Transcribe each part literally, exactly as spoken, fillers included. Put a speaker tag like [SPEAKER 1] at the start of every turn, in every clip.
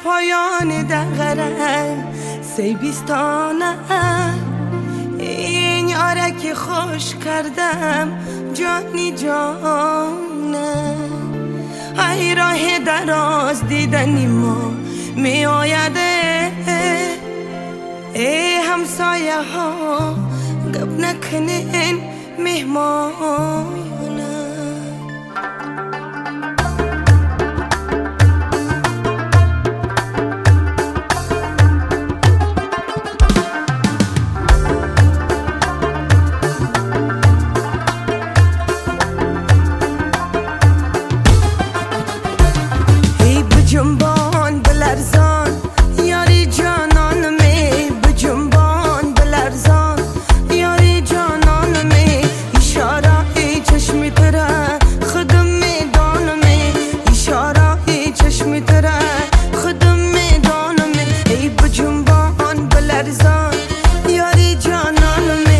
[SPEAKER 1] پایان دقره سی بیستانه این یاره که خوش کردم جانی جانه ای راه دراز دیدنی ما می آیده ای همسایه ها گپ نکنین مهمانه جنبان بلرزان یاری جانان می بجنبان بلرزان یاری جانان می اشاره ای چشمی تره خودم میدانم اشاره ای چشمی تره خودم میدانم ای بجنبان بلرزان یاری جانان می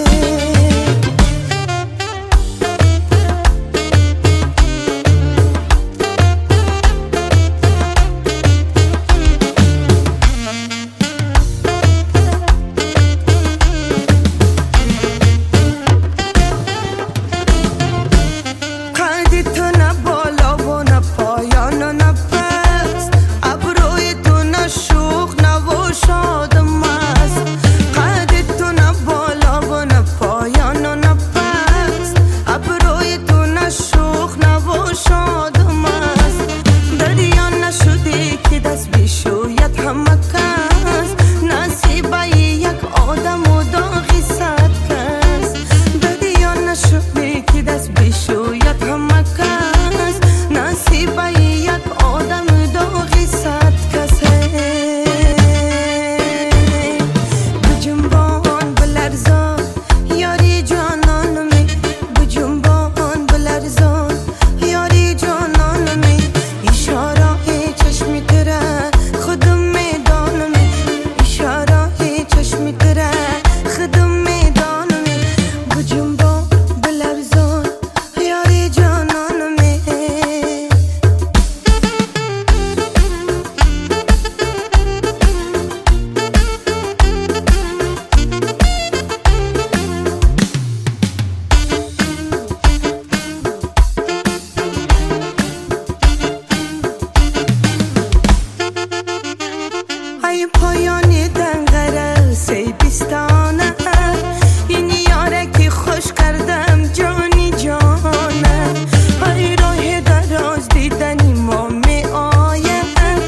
[SPEAKER 1] پایان دنگره سی بیستانه این یاره که خوش کردم جانی جانه ای راه دراز دیدنی ما می آیه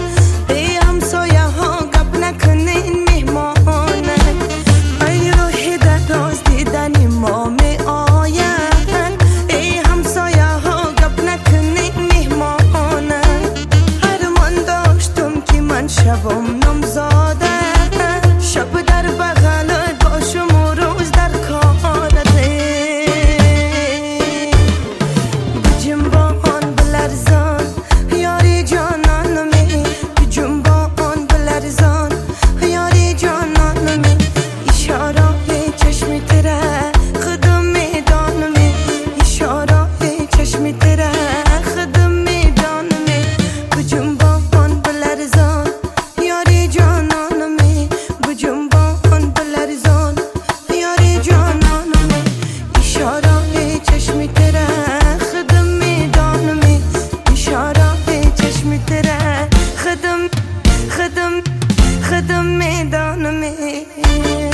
[SPEAKER 1] ای همسایه ها گپ نکنین مهمانه ای راه دراز دیدنی ما می آیه ای همسایه ها گپ نکنین مهمانه هر من داشتم که من شبم نمزاده شب در بغلت باشم و روز در کارته بجنبان بلرزان یاری جانان می بجنبان بلرزان یاری جانان می اشاره چشمی تره خودم میدانم اشاره چشمی تره خودم میدانم بجنبان بلرزان یاری جانان می بجنبان بلرزان یاری جانان می اشاره چشمی تره خودم میدانم اشاره چشمی تره خودم خودم خودم میدانم